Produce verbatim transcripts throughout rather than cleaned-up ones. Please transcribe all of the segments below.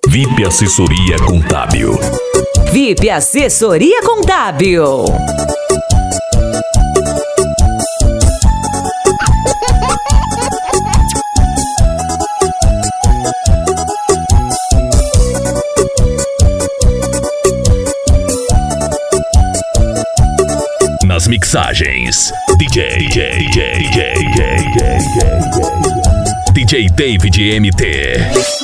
V I P Assessoria Contábil. V I P Assessoria Contábil. Nas mixagens, D J, D J, D J, D J, D J David M T.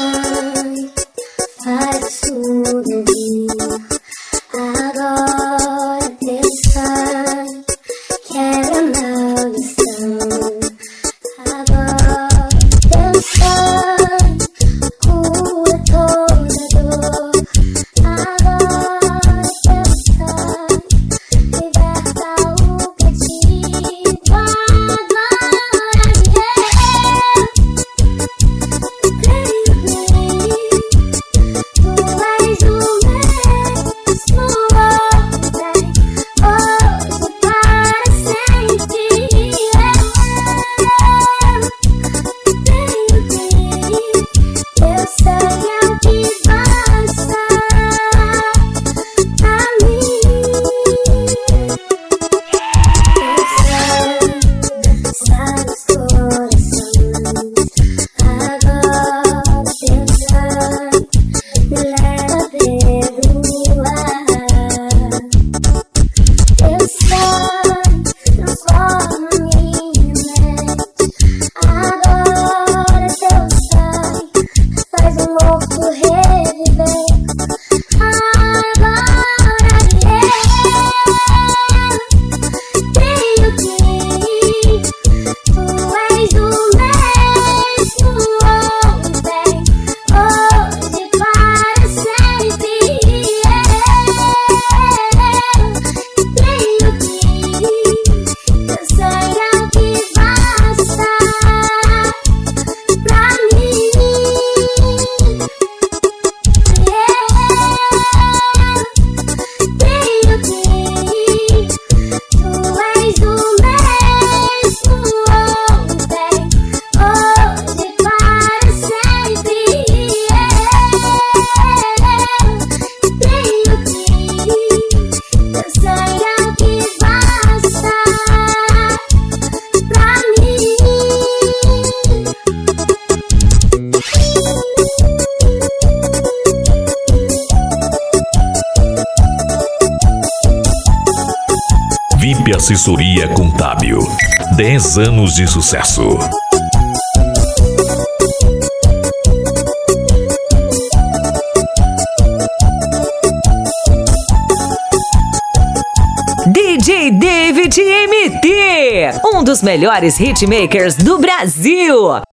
Faz tudo bem. Agora pensar que era maldição. Agora pensar cura toda dor. Agora pensar liberta o cativo. Agora V I P Assessoria Contábil. dez anos de sucesso. D J David M T, um dos melhores hitmakers do Brasil.